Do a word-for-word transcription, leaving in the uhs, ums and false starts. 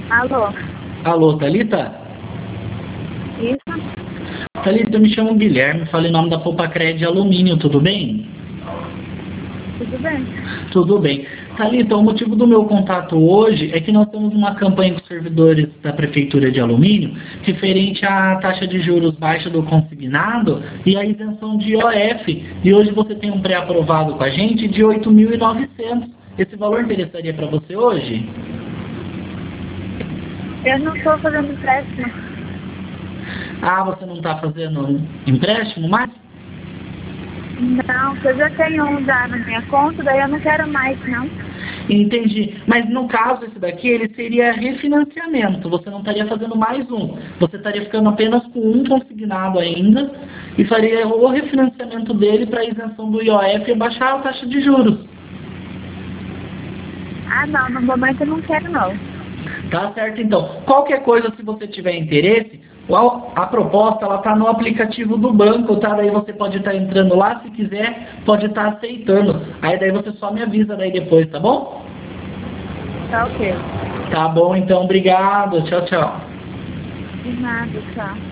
Alô? Alô, Thalita? Isso? Thalita, eu me chamo Guilherme, falei em nome da Popacred de Alumínio, tudo bem? Tudo bem? Tudo bem. Thalita, o motivo do meu contato hoje é que nós temos uma campanha com os servidores da Prefeitura de Alumínio referente à taxa de juros baixa do consignado e à isenção de I O F. E hoje você tem um pré-aprovado com a gente de oito mil e novecentos. Esse valor interessaria para você hoje? Eu não estou fazendo empréstimo. Ah, você não está fazendo empréstimo mais? Não, porque eu já tenho um já na minha conta, daí eu não quero mais, não. Entendi. Mas no caso esse daqui, ele seria refinanciamento. Você não estaria fazendo mais um. Você estaria ficando apenas com um consignado ainda e faria o refinanciamento dele para isenção do I O F e baixar a taxa de juros. Ah, não, no momento eu não quero, não. Tá certo, então. Qualquer coisa, se você tiver interesse, a proposta ela tá no aplicativo do banco, tá? Daí você pode estar entrando lá, se quiser, pode estar aceitando. Aí daí você só me avisa daí depois, tá bom? Tá ok. Tá bom, então. Obrigado. Tchau, tchau. De nada, tchau.